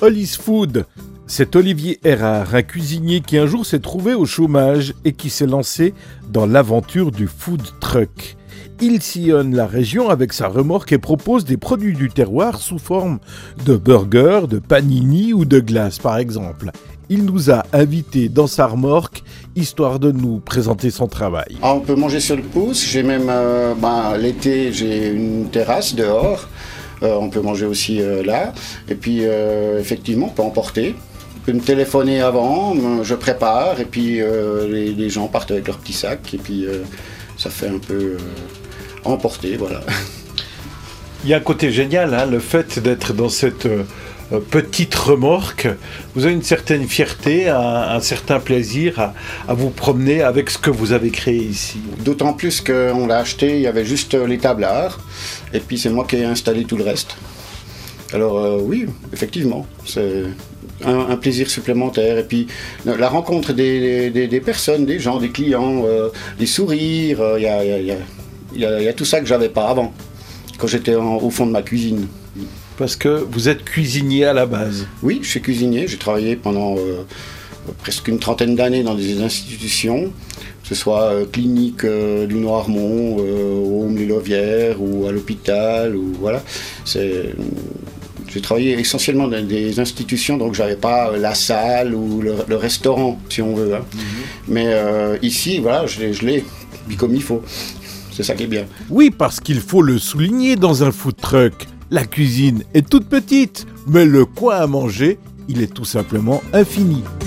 Hollis Food. C'est Olivier Erard, un cuisinier qui un jour s'est trouvé au chômage et qui s'est lancé dans l'aventure du food truck. Il sillonne la région avec sa remorque et propose des produits du terroir sous forme de burgers, de panini ou de glace par exemple. Il nous a invités dans sa remorque, histoire de nous présenter son travail. On peut manger sur le pouce, j'ai même, l'été, j'ai une terrasse dehors, on peut manger aussi là, et puis effectivement, on peut emporter. On peut me téléphoner avant, je prépare, et puis les gens partent avec leur petit sac, et puis ça fait un peu emporter, voilà. Il y a un côté génial, le fait d'être dans cette petite remorque, vous avez une certaine fierté, un certain plaisir à vous promener avec ce que vous avez créé ici. D'autant plus qu'on l'a acheté, il y avait juste les tablards, et puis c'est moi qui ai installé tout le reste. Alors oui, effectivement, c'est un plaisir supplémentaire. Et puis la rencontre des personnes, des gens, des clients, des sourires, il y a tout ça que j'avais pas avant, quand j'étais au fond de ma cuisine. Parce que vous êtes cuisinier à la base. Oui, je suis cuisinier. J'ai travaillé pendant presque une trentaine d'années dans des institutions, que ce soit clinique du Noirmont, au Haume-les-Lauvières ou à l'hôpital. Ou, voilà. J'ai travaillé essentiellement dans des institutions, donc j'avais pas la salle ou le restaurant, si on veut. Mais ici, voilà, je l'ai mis comme il faut. C'est ça qui est bien. Oui, parce qu'il faut le souligner dans un food truck. La cuisine est toute petite, mais le coin à manger, il est tout simplement infini.